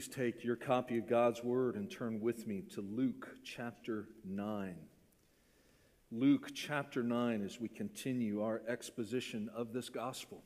Please take your copy of God's Word and turn with me to Luke chapter 9. Luke chapter 9 as we continue our exposition of this gospel.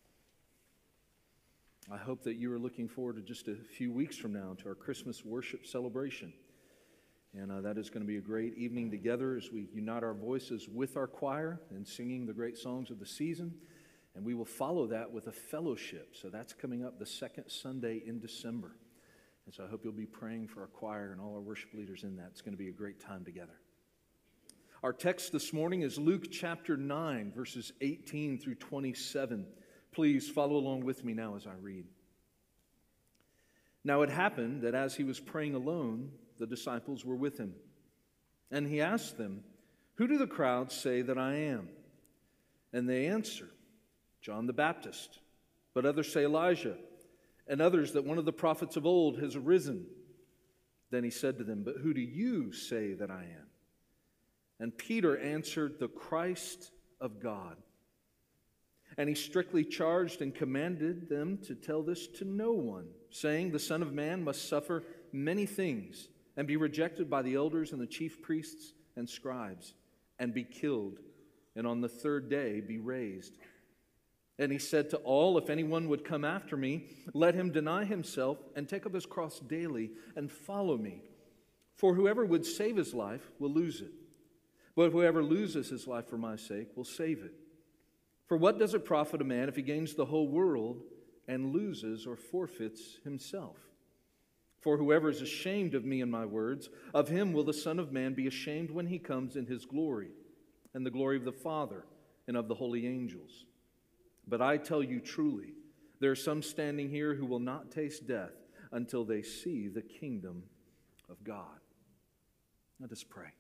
I hope that you are looking forward to just a few weeks from now to our Christmas worship celebration. And that is going to be a great evening together as we unite our voices with our choir and singing the great songs of the season. And we will follow that with a fellowship. So that's coming up the second Sunday in December. And so I hope you'll be praying for our choir and all our worship leaders in that. It's going to be a great time together. Our text this morning is Luke chapter 9, verses 18 through 27. Please follow along with me now as I read. Now it happened that as he was praying alone, the disciples were with him. And he asked them, "Who do the crowds say that I am?" And they answered, "John the Baptist, but others say Elijah, and others that one of the prophets of old has arisen." Then he said to them, "But who do you say that I am?" And Peter answered, "The Christ of God." And he strictly charged and commanded them to tell this to no one, saying, "The Son of Man must suffer many things, and be rejected by the elders and the chief priests and scribes, and be killed, and on the third day be raised." And he said to all, "If anyone would come after me, let him deny himself and take up his cross daily and follow me. For whoever would save his life will lose it. But whoever loses his life for my sake will save it. For what does it profit a man if he gains the whole world and loses or forfeits himself? For whoever is ashamed of me and my words, of him will the Son of Man be ashamed when he comes in his glory, and the glory of the Father and of the holy angels. But I tell you truly, there are some standing here who will not taste death until they see the kingdom of God." Let us pray.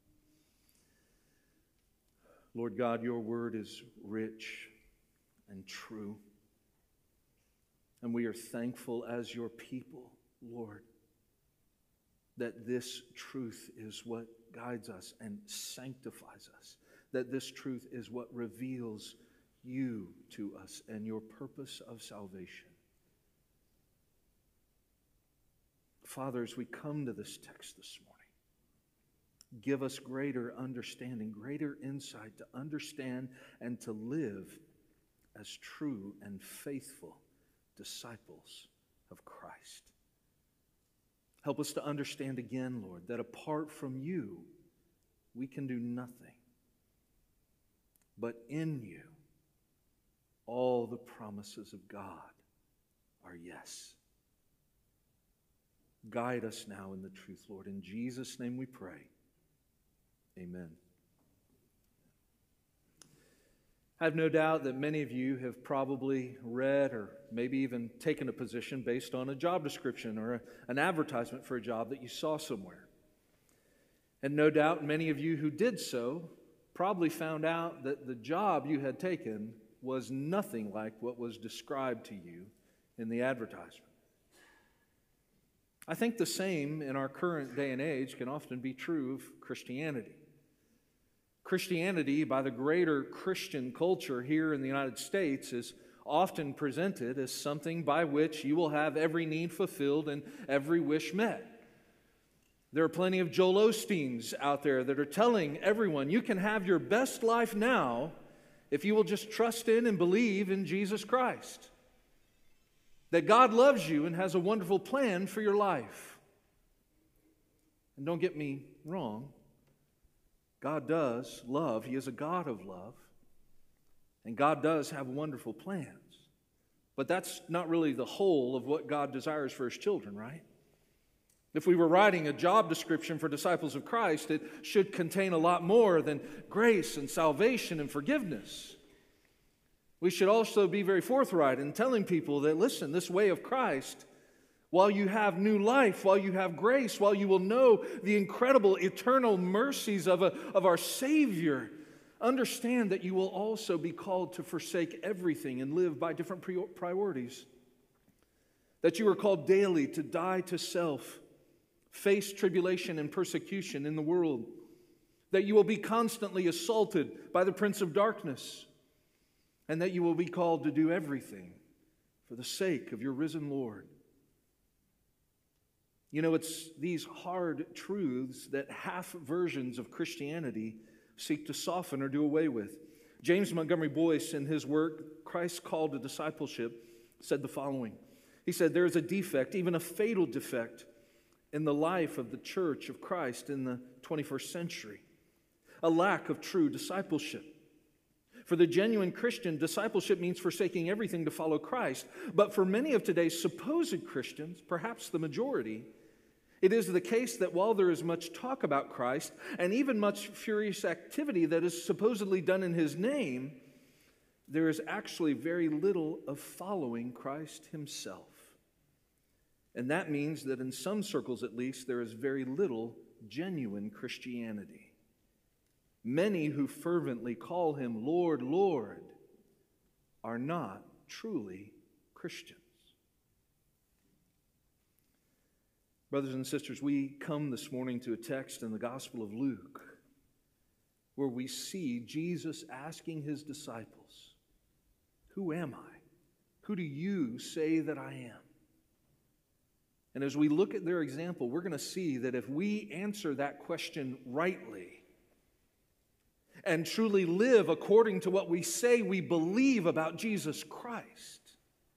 Lord God, your word is rich and true. And we are thankful as your people, Lord, that this truth is what guides us and sanctifies us. That this truth is what reveals you to us and your purpose of salvation. Father, as we come to this text this morning, give us greater understanding, greater insight to understand and to live as true and faithful disciples of Christ. Help us to understand again, Lord, that apart from you, we can do nothing. But in you, all the promises of God are yes. Guide us now in the truth, Lord. In Jesus' name we pray. Amen. I have no doubt that many of you have probably read or maybe even taken a position based on a job description or an advertisement for a job that you saw somewhere. And no doubt many of you who did so probably found out that the job you had taken was nothing like what was described to you in the advertisement. I think the same in our current day and age can often be true of Christianity. Christianity, by the greater Christian culture here in the United States, is often presented as something by which you will have every need fulfilled and every wish met. There are plenty of Joel Osteens out there that are telling everyone, you can have your best life now if you will just trust in and believe in Jesus Christ. That God loves you and has a wonderful plan for your life. And don't get me wrong, God does love. He is a God of love. And God does have wonderful plans. But that's not really the whole of what God desires for His children, right? If we were writing a job description for disciples of Christ, it should contain a lot more than grace and salvation and forgiveness. We should also be very forthright in telling people that, listen, this way of Christ, while you have new life, while you have grace, while you will know the incredible eternal mercies of our Savior, understand that you will also be called to forsake everything and live by different priorities. That you are called daily to die to self, face tribulation and persecution in the world, that you will be constantly assaulted by the prince of darkness, and that you will be called to do everything for the sake of your risen Lord. You know, it's these hard truths that half versions of Christianity seek to soften or do away with. James Montgomery Boyce, in his work, Christ's Call to Discipleship, said the following. He said, "There is a defect, even a fatal defect, in the life of the Church of Christ in the 21st century. A lack of true discipleship. For the genuine Christian, discipleship means forsaking everything to follow Christ. But for many of today's supposed Christians, perhaps the majority, it is the case that while there is much talk about Christ and even much furious activity that is supposedly done in His name, there is actually very little of following Christ Himself. And that means that in some circles at least, there is very little genuine Christianity. Many who fervently call Him Lord, Lord, are not truly Christians." Brothers and sisters, we come this morning to a text in the Gospel of Luke where we see Jesus asking His disciples, "Who am I? Who do you say that I am?" And as we look at their example, we're going to see that if we answer that question rightly and truly live according to what we say we believe about Jesus Christ,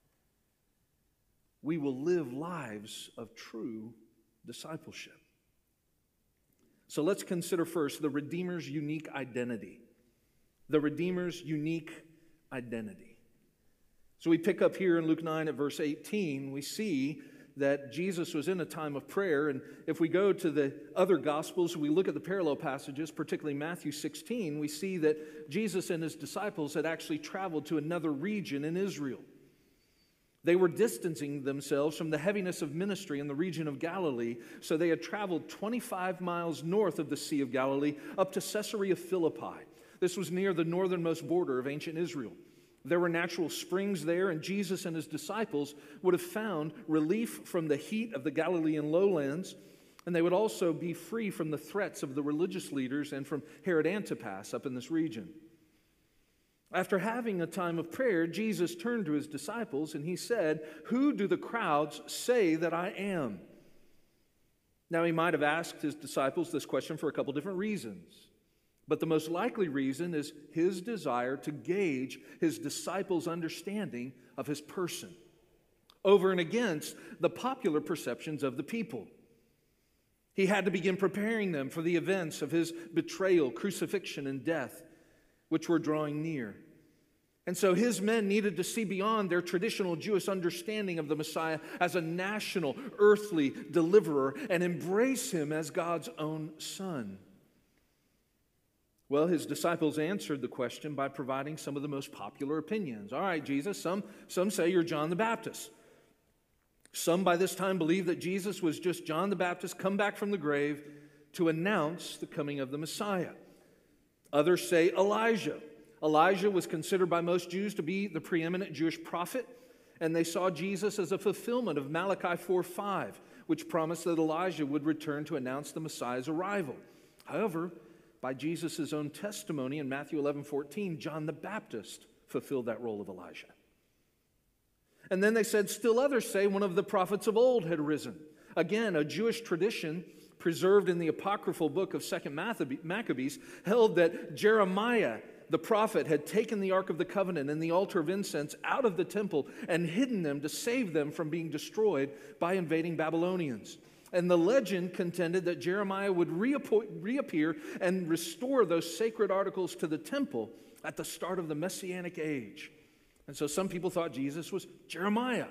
we will live lives of true discipleship. So let's consider first the Redeemer's unique identity. The Redeemer's unique identity. So we pick up here in Luke 9 at verse 18, we see that Jesus was in a time of prayer. And if we go to the other Gospels, we look at the parallel passages, particularly Matthew 16, we see that Jesus and His disciples had actually traveled to another region in Israel. They were distancing themselves from the heaviness of ministry in the region of Galilee, so they had traveled 25 miles north of the Sea of Galilee up to Caesarea Philippi. This was near the northernmost border of ancient Israel. There were natural springs there, and Jesus and His disciples would have found relief from the heat of the Galilean lowlands, and they would also be free from the threats of the religious leaders and from Herod Antipas up in this region. After having a time of prayer, Jesus turned to His disciples and He said, "Who do the crowds say that I am?" Now, He might have asked His disciples this question for a couple different reasons. But the most likely reason is His desire to gauge His disciples' understanding of His person over and against the popular perceptions of the people. He had to begin preparing them for the events of His betrayal, crucifixion, and death, which were drawing near. And so His men needed to see beyond their traditional Jewish understanding of the Messiah as a national, earthly deliverer and embrace Him as God's own Son. Well, His disciples answered the question by providing some of the most popular opinions. All right, Jesus, some say you're John the Baptist. Some by this time believe that Jesus was just John the Baptist come back from the grave to announce the coming of the Messiah. Others say Elijah. Elijah was considered by most Jews to be the preeminent Jewish prophet, and they saw Jesus as a fulfillment of Malachi 4:5, which promised that Elijah would return to announce the Messiah's arrival. However, by Jesus' own testimony in Matthew 11:14, John the Baptist fulfilled that role of Elijah. And then they said, still others say one of the prophets of old had risen. Again, a Jewish tradition preserved in the apocryphal book of 2 Maccabees held that Jeremiah, the prophet, had taken the Ark of the Covenant and the altar of incense out of the temple and hidden them to save them from being destroyed by invading Babylonians. And the legend contended that Jeremiah would reappear and restore those sacred articles to the temple at the start of the Messianic age. And so some people thought Jesus was Jeremiah.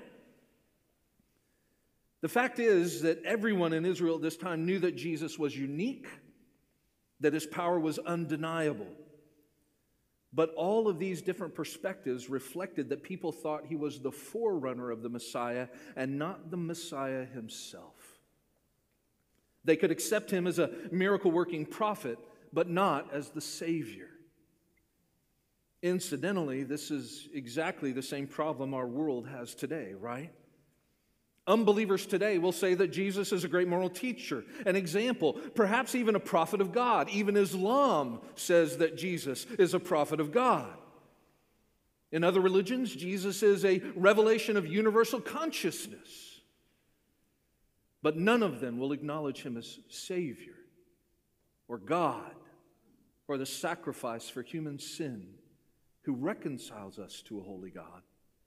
The fact is that everyone in Israel at this time knew that Jesus was unique, that His power was undeniable. But all of these different perspectives reflected that people thought He was the forerunner of the Messiah and not the Messiah Himself. They could accept Him as a miracle-working prophet, but not as the Savior. Incidentally, this is exactly the same problem our world has today, right? Unbelievers today will say that Jesus is a great moral teacher, an example, perhaps even a prophet of God. Even Islam says that Jesus is a prophet of God. In other religions, Jesus is a revelation of universal consciousness. but none of them will acknowledge him as Savior or God or the sacrifice for human sin who reconciles us to a holy God.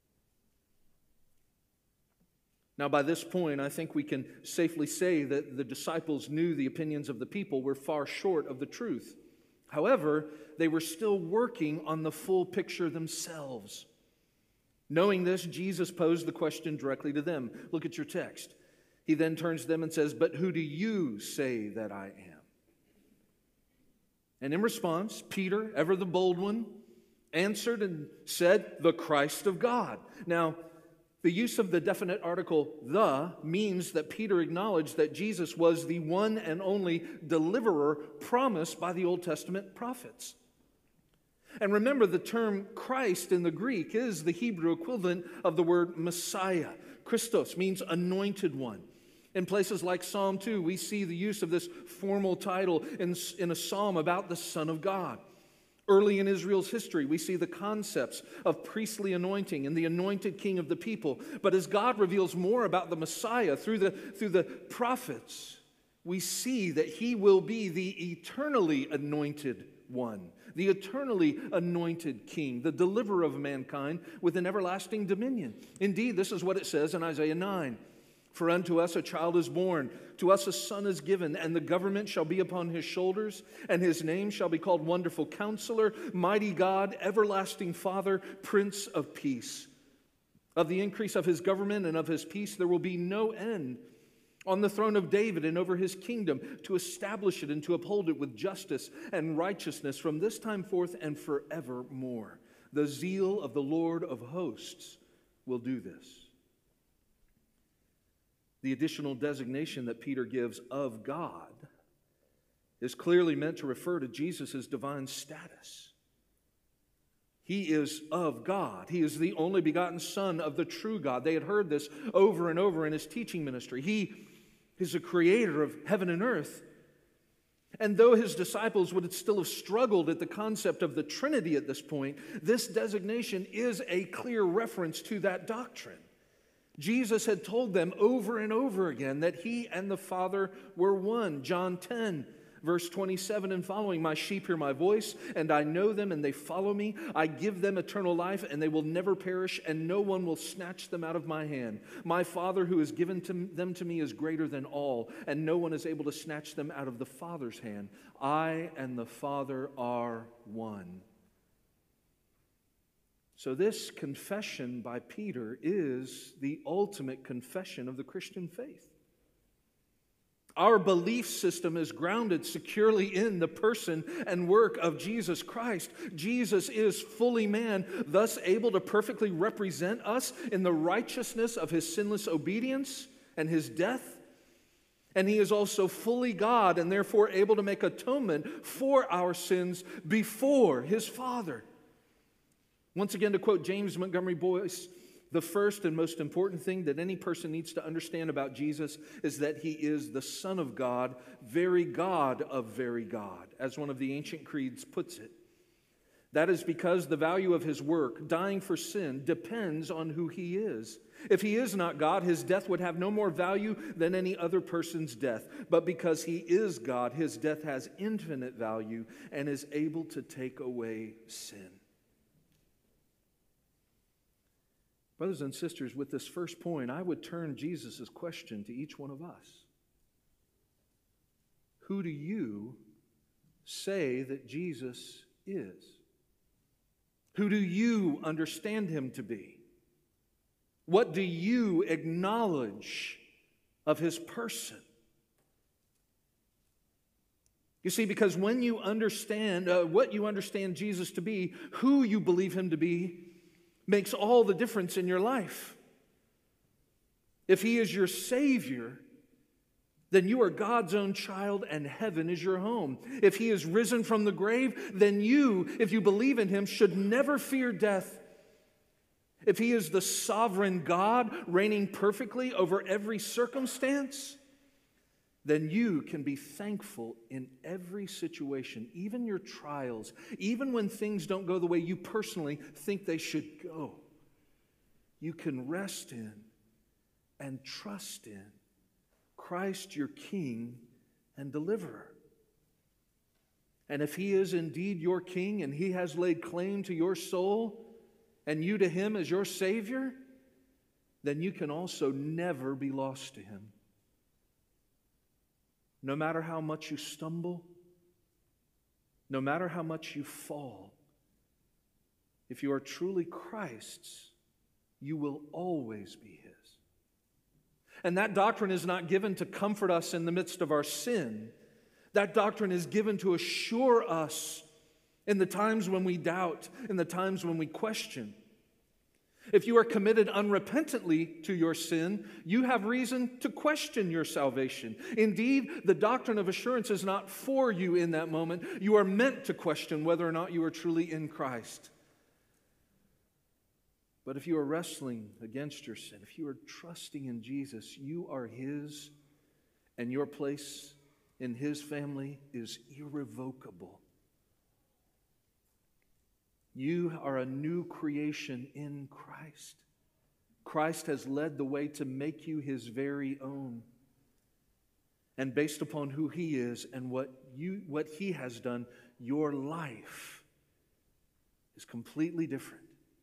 Now, by this point, I think we can safely say that the disciples knew the opinions of the people were far short of the truth. However, they were still working on the full picture themselves. Knowing this, Jesus posed the question directly to them. Look at your text. He then turns to them and says, "But who do you say that I am?" And in response, Peter, ever the bold one, answered and said, "The Christ of God." Now, the use of the definite article "the" means that Peter acknowledged that Jesus was the one and only deliverer promised by the Old Testament prophets. And remember, the term Christ in the Greek is the Hebrew equivalent of the word Messiah. Christos means anointed one. In places like Psalm 2, we see the use of this formal title in a psalm about the Son of God. Early in Israel's history, we see the concepts of priestly anointing and the anointed king of the people. But as God reveals more about the Messiah through the prophets, we see that he will be the eternally anointed one, the eternally anointed king, the deliverer of mankind with an everlasting dominion. Indeed, this is what it says in Isaiah 9. "For unto us a child is born, to us a son is given, and the government shall be upon his shoulders, and his name shall be called Wonderful Counselor, Mighty God, Everlasting Father, Prince of Peace. Of the increase of his government and of his peace there will be no end. On the throne of David and over his kingdom, to establish it and to uphold it with justice and righteousness from this time forth and forevermore. The zeal of the Lord of hosts will do this." The additional designation that Peter gives of God is clearly meant to refer to Jesus' divine status. He is of God. He is the only begotten Son of the true God. They had heard this over and over in his teaching ministry. He is the creator of heaven and earth. And though his disciples would still have struggled at the concept of the Trinity at this point, this designation is a clear reference to that doctrine. Jesus had told them over and over again that he and the Father were one. John 10, verse 27 and following, "My sheep hear my voice, and I know them, and they follow me. I give them eternal life, and they will never perish, and no one will snatch them out of my hand. My Father who has given them to me is greater than all, and no one is able to snatch them out of the Father's hand. I and the Father are one." So this confession by Peter is the ultimate confession of the Christian faith. Our belief system is grounded securely in the person and work of Jesus Christ. Jesus is fully man, thus able to perfectly represent us in the righteousness of his sinless obedience and his death. And he is also fully God and therefore able to make atonement for our sins before his Father. Once again, to quote James Montgomery Boyce, the first and most important thing that any person needs to understand about Jesus is that he is the Son of God of very God, as one of the ancient creeds puts it. That is because the value of his work, dying for sin, depends on who he is. If he is not God, his death would have no more value than any other person's death. But because he is God, his death has infinite value and is able to take away sin. Brothers and sisters, with this first point, I would turn Jesus' question to each one of us. Who do you say that Jesus is? Who do you understand him to be? What do you acknowledge of his person? You see, because when you understand what you understand Jesus to be, who you believe him to be, makes all the difference in your life. If he is your Savior, then you are God's own child and heaven is your home. If he is risen from the grave, then you, if you believe in him, should never fear death. If he is the sovereign God reigning perfectly over every circumstance, then you can be thankful in every situation, even your trials, even when things don't go the way you personally think they should go. You can rest in and trust in Christ your King and deliverer. And if he is indeed your King and he has laid claim to your soul and you to him as your Savior, then you can also never be lost to him. No matter how much you stumble, no matter how much you fall, if you are truly Christ's, you will always be his. And that doctrine is not given to comfort us in the midst of our sin. That doctrine is given to assure us in the times when we doubt, in the times when we question. If you are committed unrepentantly to your sin, you have reason to question your salvation. Indeed, the doctrine of assurance is not for you in that moment. You are meant to question whether or not you are truly in Christ. But if you are wrestling against your sin, if you are trusting in Jesus, you are his, and your place in his family is irrevocable. You are a new creation in Christ. Christ has led the way to make you his very own. And based upon who he is and what he has done, your life is completely different.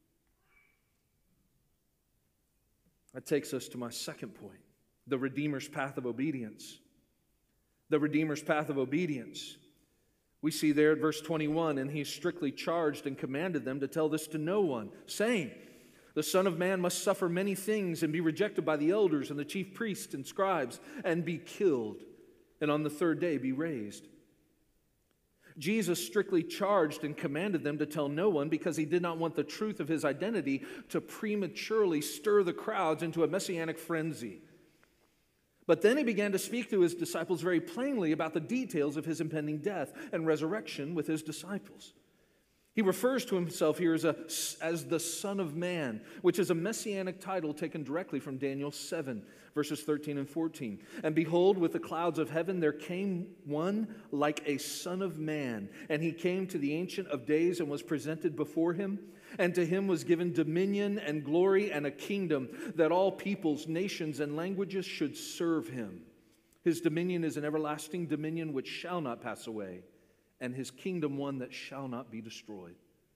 That takes us to my second point, the Redeemer's path of obedience. The Redeemer's path of obedience. We see there at verse 21, and he strictly charged and commanded them to tell this to no one, saying, the Son of Man must suffer many things and be rejected by the elders and the chief priests and scribes and be killed, and on the third day be raised. Jesus strictly charged and commanded them to tell no one because he did not want the truth of his identity to prematurely stir the crowds into a messianic frenzy. But then he began to speak to his disciples very plainly about the details of his impending death and resurrection with his disciples. He refers to himself here as the Son of Man, which is a messianic title taken directly from Daniel 7, verses 13 and 14. And behold, with the clouds of heaven there came one like a Son of Man, and he came to the Ancient of Days and was presented before him. And to him was given dominion and glory and a kingdom that all peoples, nations, and languages should serve him. His dominion is an everlasting dominion which shall not pass away, and his kingdom one that shall not be destroyed.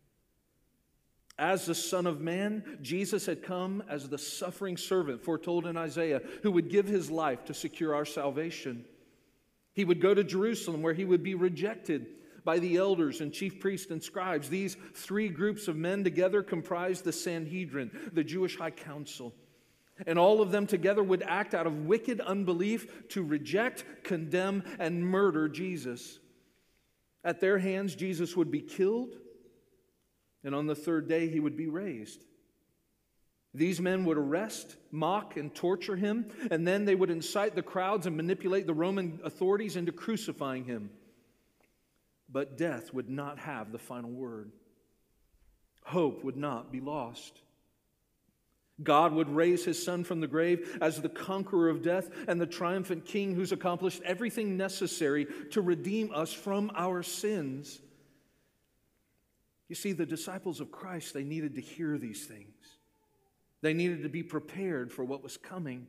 As the Son of Man, Jesus had come as the suffering servant foretold in Isaiah, who would give his life to secure our salvation. He would go to Jerusalem, where he would be rejected by the elders and chief priests and scribes. These three groups of men together comprised the Sanhedrin, the Jewish high council. And all of them together would act out of wicked unbelief to reject, condemn, and murder Jesus. At their hands, Jesus would be killed, and on the third day, he would be raised. These men would arrest, mock, and torture him, and then they would incite the crowds and manipulate the Roman authorities into crucifying him. But death would not have the final word. Hope would not be lost. God would raise his Son from the grave as the conqueror of death and the triumphant King who's accomplished everything necessary to redeem us from our sins. You see, the disciples of Christ, they needed to hear these things. They needed to be prepared for what was coming.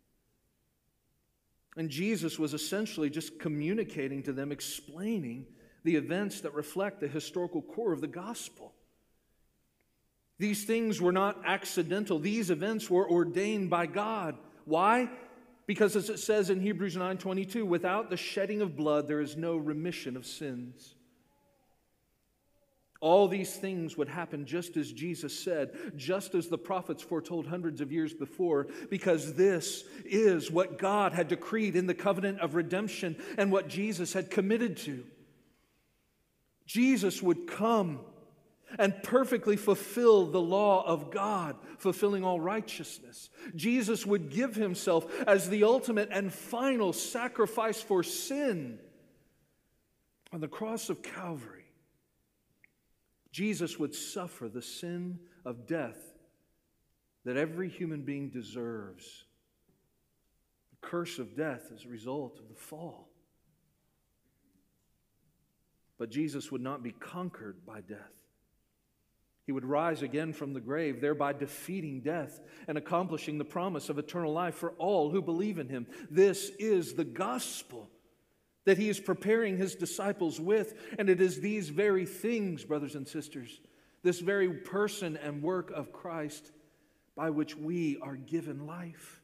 And Jesus was essentially just communicating to them, explaining the events that reflect the historical core of the gospel. These things were not accidental. These events were ordained by God. Why? Because as it says in Hebrews 9:22, without the shedding of blood, there is no remission of sins. All these things would happen just as Jesus said, just as the prophets foretold hundreds of years before, because this is what God had decreed in the covenant of redemption and what Jesus had committed to. Jesus would come and perfectly fulfill the law of God, fulfilling all righteousness. Jesus would give himself as the ultimate and final sacrifice for sin on the cross of Calvary. Jesus would suffer the sin of death that every human being deserves. The curse of death is a result of the fall. But Jesus would not be conquered by death. He would rise again from the grave, thereby defeating death and accomplishing the promise of eternal life for all who believe in him. This is the gospel that he is preparing his disciples with, and it is these very things, brothers and sisters, this very person and work of Christ by which we are given life.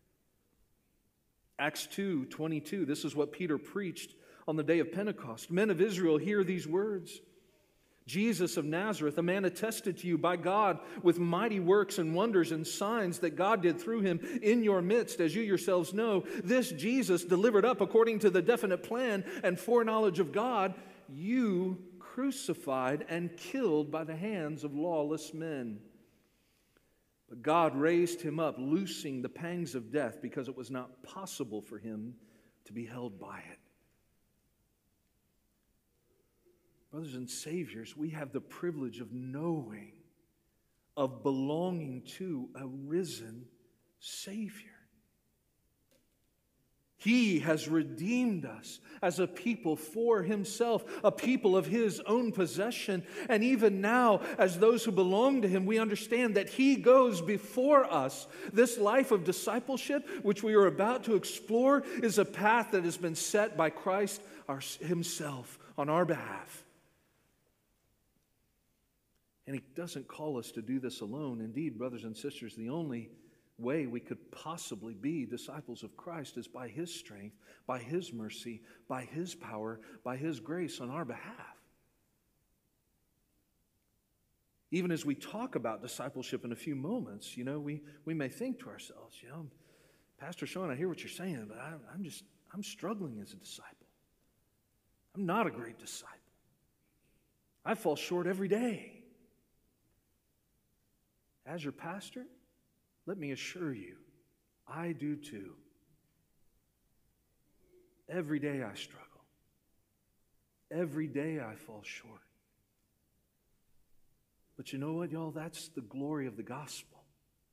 Acts 2:22, this is what Peter preached on the day of Pentecost. Men of Israel, hear these words. Jesus of Nazareth, a man attested to you by God with mighty works and wonders and signs that God did through him in your midst, as you yourselves know. This Jesus, delivered up according to the definite plan and foreknowledge of God, you crucified and killed by the hands of lawless men. But God raised him up, loosing the pangs of death, because it was not possible for him to be held by it. Brothers and saviors, we have the privilege of knowing, of belonging to a risen Savior. He has redeemed us as a people for himself, a people of his own possession. And even now, as those who belong to him, we understand that he goes before us. This life of discipleship, which we are about to explore, is a path that has been set by Christ himself on our behalf. And he doesn't call us to do this alone. Indeed, brothers and sisters, the only way we could possibly be disciples of Christ is by his strength, by his mercy, by his power, by his grace on our behalf. Even as we talk about discipleship in a few moments, we may think to ourselves, Pastor Sean, I hear what you're saying, but I'm struggling as a disciple. I'm not a great disciple. I fall short every day. As your pastor, let me assure you, I do too. Every day I struggle. Every day I fall short. But you know what, y'all? That's the glory of the gospel.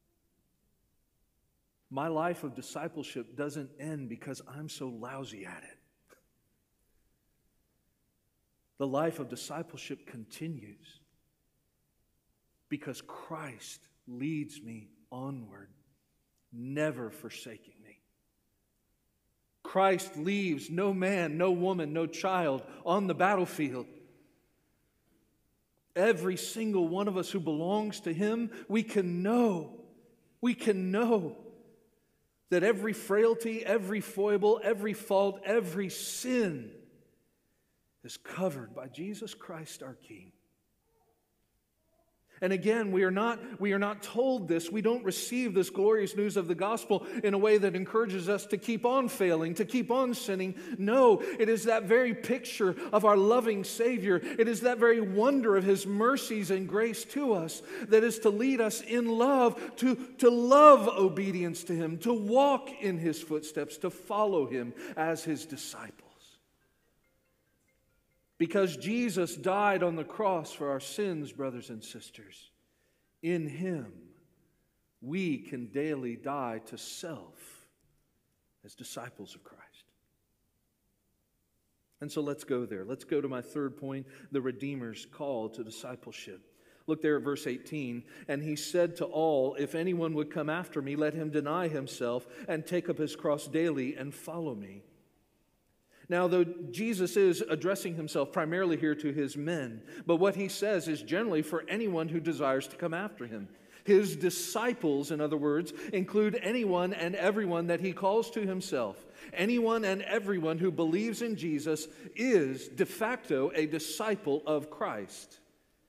My life of discipleship doesn't end because I'm so lousy at it. The life of discipleship continues because Christ leads me onward, never forsaking me. Christ leaves no man, no woman, no child on the battlefield. Every single one of us who belongs to him, we can know that every frailty, every foible, every fault, every sin is covered by Jesus Christ our King. And again, we are not told this. We don't receive this glorious news of the gospel in a way that encourages us to keep on failing, to keep on sinning. No, it is that very picture of our loving Savior. It is that very wonder of his mercies and grace to us that is to lead us in love, to love obedience to him, to walk in his footsteps, to follow him as his disciples. Because Jesus died on the cross for our sins, brothers and sisters, in him we can daily die to self as disciples of Christ. And so let's go there. Let's go to my third point, the Redeemer's call to discipleship. Look there at verse 18. And he said to all, if anyone would come after me, let him deny himself and take up his cross daily and follow me. Now, though Jesus is addressing himself primarily here to his men, but what he says is generally for anyone who desires to come after him. His disciples, in other words, include anyone and everyone that he calls to himself. Anyone and everyone who believes in Jesus is de facto a disciple of Christ.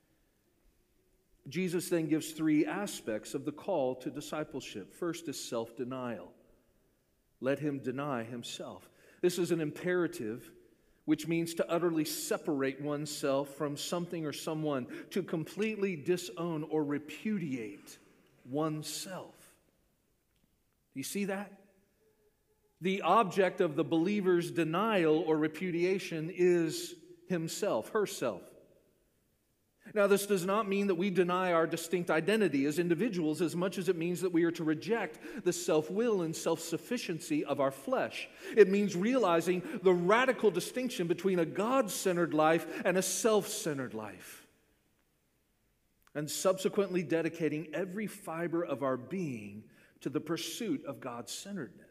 Jesus then gives three aspects of the call to discipleship. First is self-denial. Let him deny himself. This is an imperative, which means to utterly separate oneself from something or someone, to completely disown or repudiate oneself. Do you see that? The object of the believer's denial or repudiation is himself, herself. Now, this does not mean that we deny our distinct identity as individuals as much as it means that we are to reject the self-will and self-sufficiency of our flesh. It means realizing the radical distinction between a God-centered life and a self-centered life. and subsequently dedicating every fiber of our being to the pursuit of God-centeredness.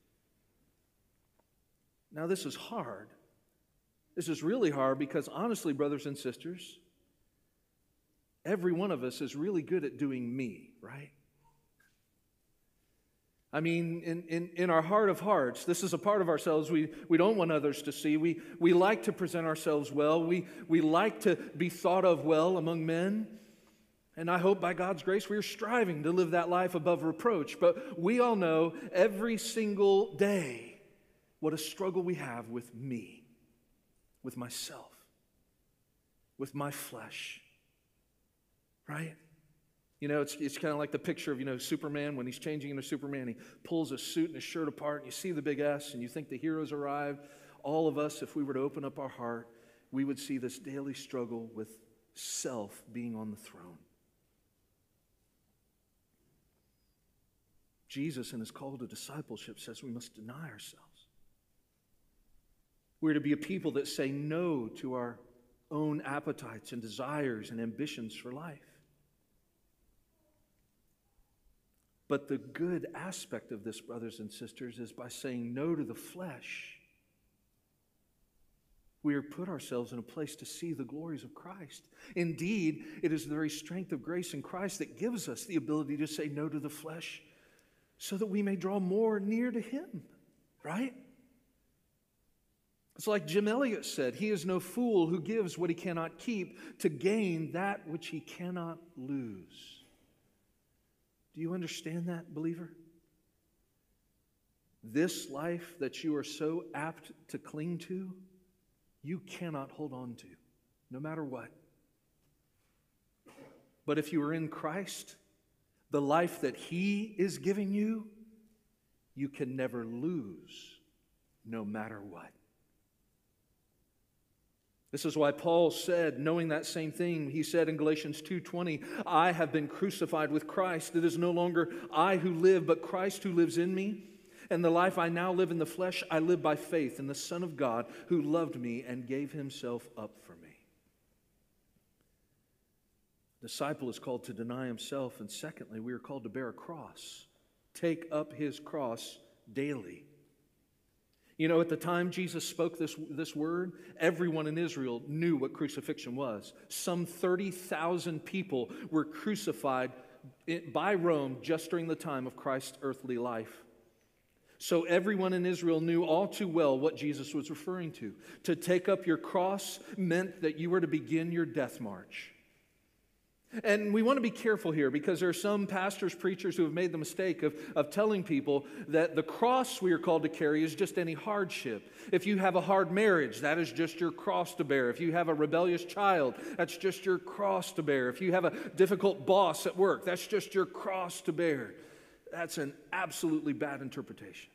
Now, this is hard. This is really hard because, honestly, brothers and sisters, every one of us is really good at doing me, right? I mean, in our heart of hearts, this is a part of ourselves we don't want others to see. We like to present ourselves well. We like to be thought of well among men. And I hope by God's grace we are striving to live that life above reproach. But we all know every single day what a struggle we have with me, with myself, with my flesh, right? You know, it's kind of like the picture of, Superman when he's changing into Superman. He pulls his suit and his shirt apart, and you see the big S, and you think the hero's arrived. All of us, if we were to open up our heart, we would see this daily struggle with self being on the throne. Jesus, in his call to discipleship, says we must deny ourselves. We're to be a people that say no to our own appetites and desires and ambitions for life. But the good aspect of this, brothers and sisters, is by saying no to the flesh, we are put ourselves in a place to see the glories of Christ. Indeed, it is the very strength of grace in Christ that gives us the ability to say no to the flesh so that we may draw more near to Him, right? It's like Jim Elliot said, he is no fool who gives what he cannot keep to gain that which he cannot lose. Do you understand that, believer? This life that you are so apt to cling to, you cannot hold on to, no matter what. But if you are in Christ, the life that He is giving you, you can never lose, no matter what. This is why Paul said, knowing that same thing, he said in Galatians 2:20, I have been crucified with Christ. It is no longer I who live, but Christ who lives in me. And the life I now live in the flesh, I live by faith in the Son of God who loved me and gave Himself up for me. The disciple is called to deny himself, and secondly, we are called to bear a cross. Take up his cross daily. You know, at the time Jesus spoke this word, everyone in Israel knew what crucifixion was. Some 30,000 people were crucified by Rome just during the time of Christ's earthly life. So everyone in Israel knew all too well what Jesus was referring to. To take up your cross meant that you were to begin your death march. And we want to be careful here because there are some pastors, preachers who have made the mistake of telling people that the cross we are called to carry is just any hardship. If you have a hard marriage, that is just your cross to bear. If you have a rebellious child, that's just your cross to bear. If you have a difficult boss at work, that's just your cross to bear. That's an absolutely bad interpretation.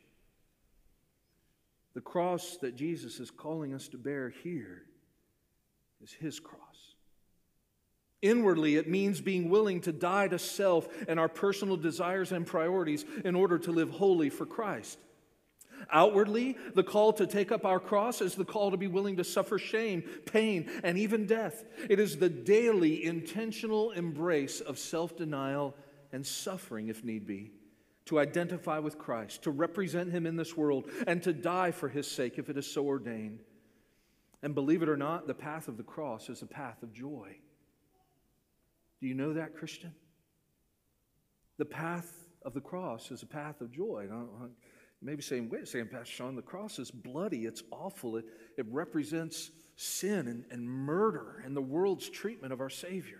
The cross that Jesus is calling us to bear here is His cross. Inwardly, it means being willing to die to self and our personal desires and priorities in order to live wholly for Christ. Outwardly, the call to take up our cross is the call to be willing to suffer shame, pain, and even death. It is the daily, intentional embrace of self-denial and suffering, if need be, to identify with Christ, to represent Him in this world, and to die for His sake if it is so ordained. And believe it or not, the path of the cross is a path of joy. Do you know that, Christian? The path of the cross is a path of joy. You may be saying, wait a second, Pastor Sean, the cross is bloody, it's awful, it represents sin and murder and the world's treatment of our Savior.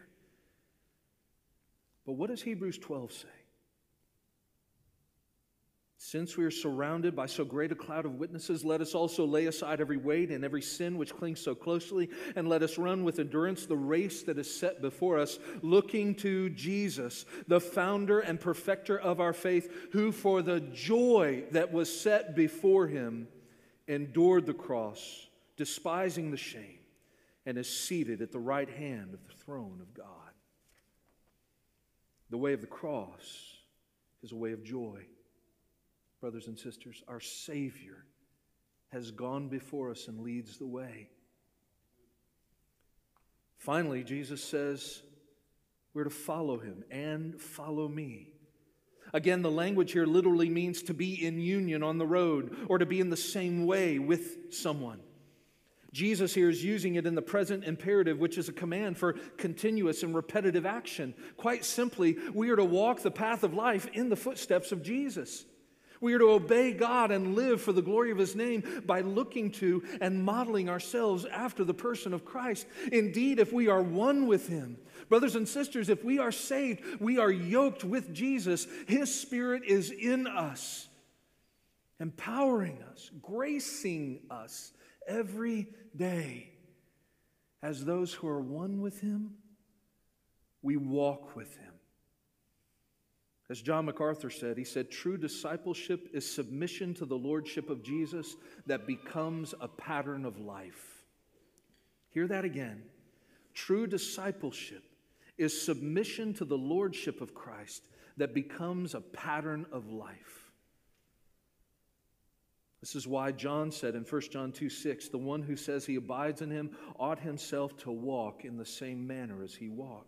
But what does Hebrews 12 say? Since we are surrounded by so great a cloud of witnesses, let us also lay aside every weight and every sin which clings so closely, and let us run with endurance the race that is set before us, looking to Jesus, the founder and perfecter of our faith, who for the joy that was set before Him endured the cross, despising the shame, and is seated at the right hand of the throne of God. The way of the cross is a way of joy. Brothers and sisters, our Savior has gone before us and leads the way. Finally, Jesus says, We're to follow him and follow me. Again, the language here literally means to be in union on the road or to be in the same way with someone. Jesus here is using it in the present imperative, which is a command for continuous and repetitive action. Quite simply, we are to walk the path of life in the footsteps of Jesus. We are to obey God and live for the glory of his name by looking to and modeling ourselves after the person of Christ. Indeed, if we are one with him, brothers and sisters, if we are saved, we are yoked with Jesus. His Spirit is in us, empowering us, gracing us every day. As those who are one with him, we walk with him. As John MacArthur said, he said, true discipleship is submission to the lordship of Jesus that becomes a pattern of life. Hear that again. True discipleship is submission to the lordship of Christ that becomes a pattern of life. This is why John said in 1 John 2:6, the one who says he abides in him ought himself to walk in the same manner as he walked.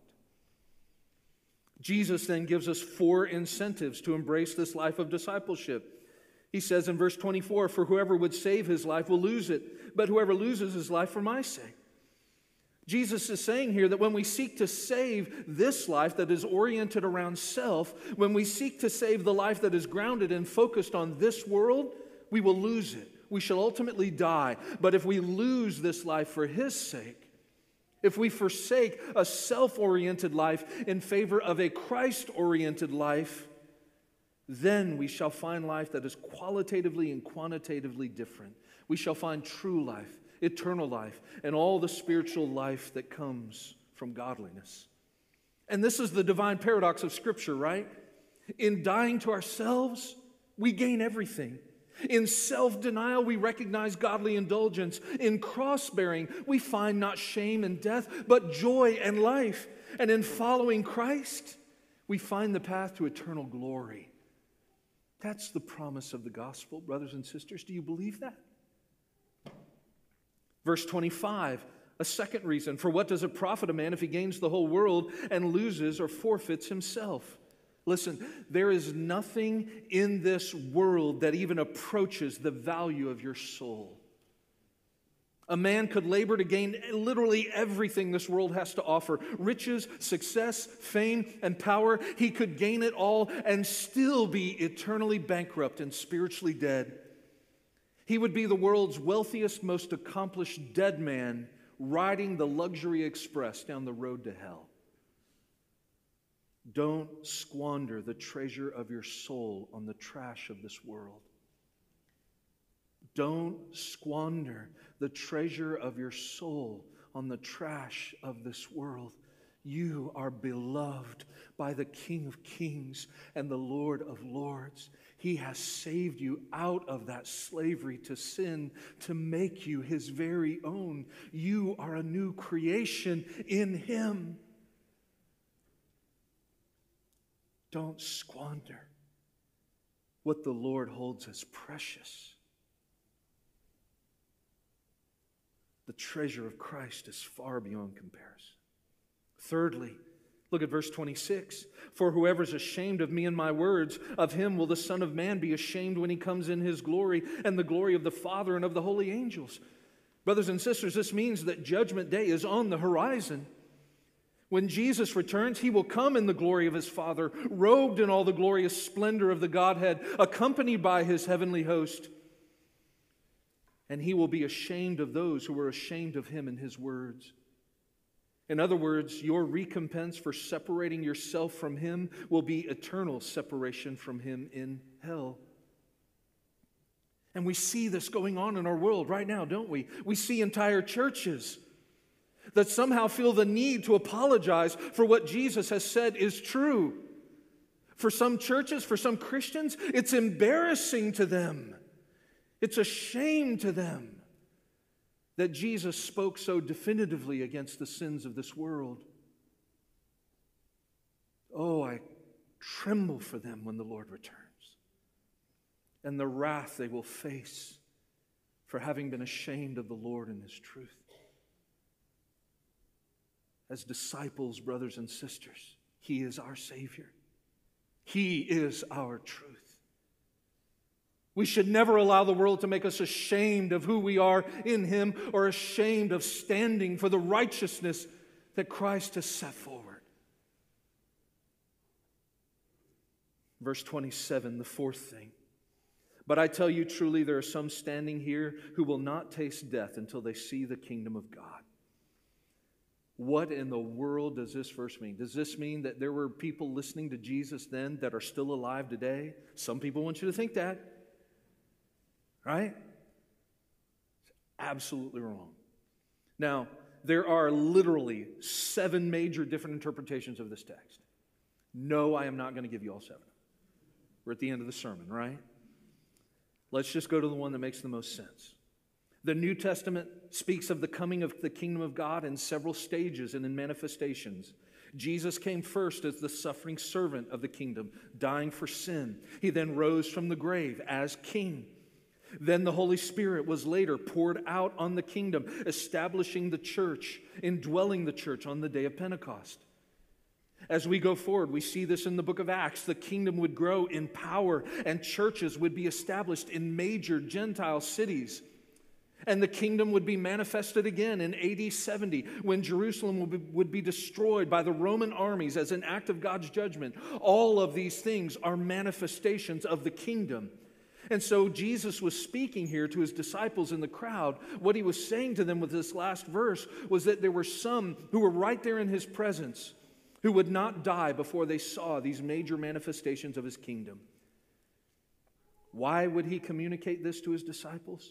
Jesus then gives us 4 incentives to embrace this life of discipleship. He says in verse 24, for whoever would save his life will lose it, but whoever loses his life for my sake. Jesus is saying here that when we seek to save this life that is oriented around self, when we seek to save the life that is grounded and focused on this world, we will lose it. We shall ultimately die. But if we lose this life for his sake, if we forsake a self-oriented life in favor of a Christ-oriented life, then we shall find life that is qualitatively and quantitatively different. We shall find true life, eternal life, and all the spiritual life that comes from godliness. And this is the divine paradox of Scripture, right? In dying to ourselves, we gain everything. In self-denial, we recognize godly indulgence. In cross-bearing, we find not shame and death, but joy and life. And in following Christ, we find the path to eternal glory. That's the promise of the gospel, brothers and sisters. Do you believe that? Verse 25, a second reason. For what does it profit a man if he gains the whole world and loses or forfeits himself? Listen, there is nothing in this world that even approaches the value of your soul. A man could labor to gain literally everything this world has to offer. Riches, success, fame, and power. He could gain it all and still be eternally bankrupt and spiritually dead. He would be the world's wealthiest, most accomplished dead man riding the luxury express down the road to hell. Don't squander the treasure of your soul on the trash of this world. Don't squander the treasure of your soul on the trash of this world. You are beloved by the King of Kings and the Lord of Lords. He has saved you out of that slavery to sin to make you his very own. You are a new creation in him. Don't squander what the Lord holds as precious. The treasure of Christ is far beyond comparison. Thirdly, look at verse 26. For whoever is ashamed of me and my words, of him will the Son of Man be ashamed when he comes in his glory and the glory of the Father and of the holy angels. Brothers and sisters, this means that Judgment Day is on the horizon. When Jesus returns, he will come in the glory of his Father, robed in all the glorious splendor of the Godhead, accompanied by his heavenly host. And he will be ashamed of those who were ashamed of him and his words. In other words, your recompense for separating yourself from him will be eternal separation from him in hell. And we see this going on in our world right now, don't we? We see entire churches that somehow feel the need to apologize for what Jesus has said is true. For some churches, for some Christians, it's embarrassing to them. It's a shame to them that Jesus spoke so definitively against the sins of this world. Oh, I tremble for them when the Lord returns and the wrath they will face for having been ashamed of the Lord and his truth. As disciples, brothers and sisters, He is our Savior. He is our truth. We should never allow the world to make us ashamed of who we are in Him or ashamed of standing for the righteousness that Christ has set forward. Verse 27, the fourth thing. But I tell you truly, there are some standing here who will not taste death until they see the kingdom of God. What in the world does this verse mean? Does this mean that there were people listening to Jesus then that are still alive today? Some people want you to think that. Right? It's absolutely wrong. Now, there are literally 7 major different interpretations of this text. No, I am not going to give you all 7. We're at the end of the sermon, right? Let's just go to the one that makes the most sense. The New Testament speaks of the coming of the kingdom of God in several stages and in manifestations. Jesus came first as the suffering servant of the kingdom, dying for sin. He then rose from the grave as king. Then the Holy Spirit was later poured out on the kingdom, establishing the church, indwelling the church on the day of Pentecost. As we go forward, we see this in the book of Acts. The kingdom would grow in power, and churches would be established in major Gentile cities. And the kingdom would be manifested again in AD 70 when Jerusalem would be destroyed by the Roman armies as an act of God's judgment. All of these things are manifestations of the kingdom. And so Jesus was speaking here to His disciples in the crowd. What He was saying to them with this last verse was that there were some who were right there in His presence who would not die before they saw these major manifestations of His kingdom. Why would He communicate this to His disciples?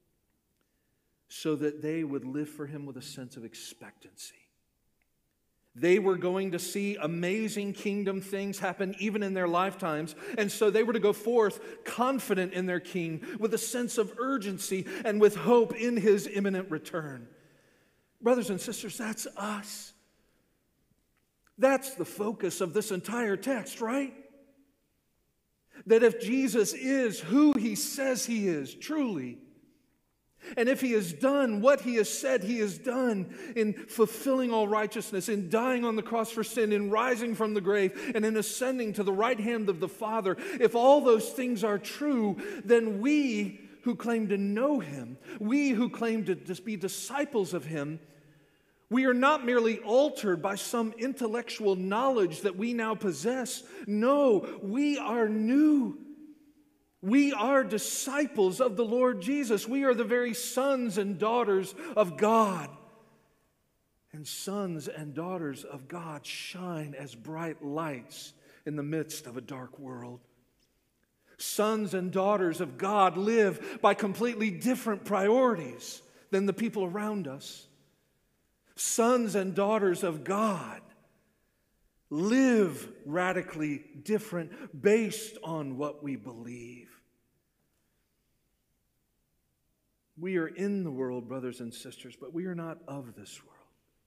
So that they would live for Him with a sense of expectancy. They were going to see amazing kingdom things happen even in their lifetimes, and so they were to go forth confident in their King with a sense of urgency and with hope in His imminent return. Brothers and sisters, that's us. That's the focus of this entire text, right? That if Jesus is who He says He is, truly, and if He has done what He has said He has done in fulfilling all righteousness, in dying on the cross for sin, in rising from the grave, and in ascending to the right hand of the Father, if all those things are true, then we who claim to know Him, we who claim to be disciples of Him, we are not merely altered by some intellectual knowledge that we now possess. No, we are new. We are disciples of the Lord Jesus. We are the very sons and daughters of God. And sons and daughters of God shine as bright lights in the midst of a dark world. Sons and daughters of God live by completely different priorities than the people around us. Sons and daughters of God live radically different based on what we believe. We are in the world, brothers and sisters, but we are not of this world.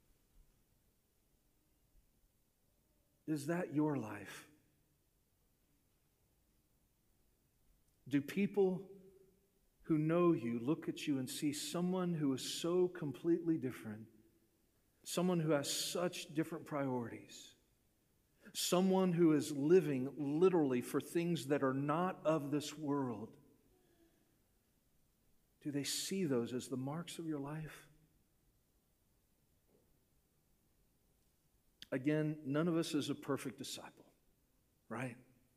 Is that your life? Do people who know you look at you and see someone who is so completely different, someone who has such different priorities, someone who is living literally for things that are not of this world? Do they see those as the marks of your life? Again, none of us is a perfect disciple, right?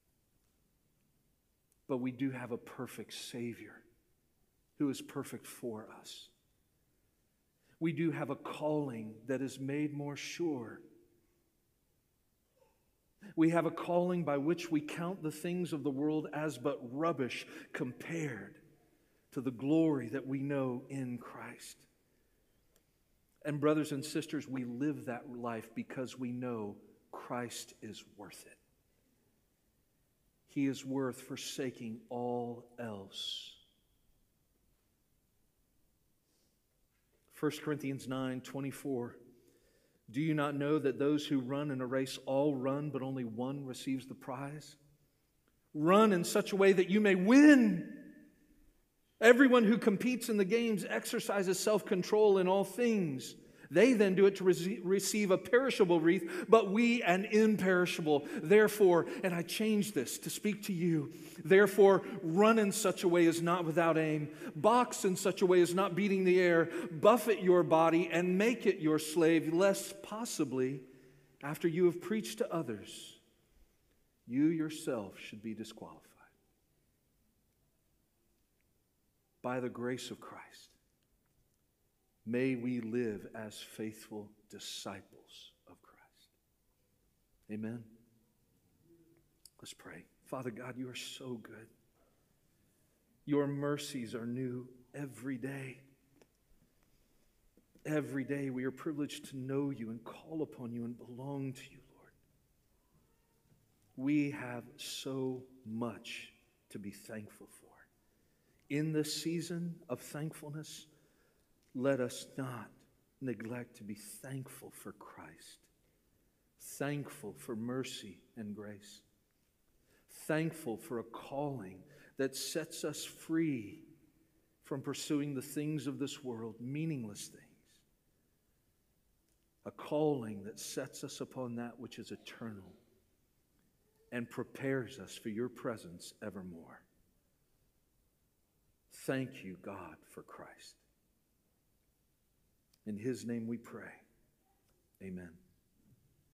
But we do have a perfect Savior who is perfect for us. We do have a calling that is made more sure. We have a calling by which we count the things of the world as but rubbish compared to the glory that we know in Christ. And brothers and sisters, we live that life because we know Christ is worth it. He is worth forsaking all else. 1 Corinthians 9:24. Do you not know that those who run in a race all run, but only one receives the prize? Run in such a way that you may win. Everyone who competes in the games exercises self-control in all things. They then do it to receive a perishable wreath, but we an imperishable. Therefore, and I change this to speak to you, therefore run in such a way as not without aim, box in such a way as not beating the air, buffet your body and make it your slave, lest possibly, after you have preached to others, you yourself should be disqualified. By the grace of Christ, may we live as faithful disciples of Christ. Amen. Let's pray. Father God, you are so good. Your mercies are new every day. Every day we are privileged to know you and call upon you and belong to you, Lord. We have so much to be thankful for. In this season of thankfulness, let us not neglect to be thankful for Christ, thankful for mercy and grace, thankful for a calling that sets us free from pursuing the things of this world, meaningless things, a calling that sets us upon that which is eternal and prepares us for your presence evermore. Thank you, God, for Christ. In his name we pray. Amen.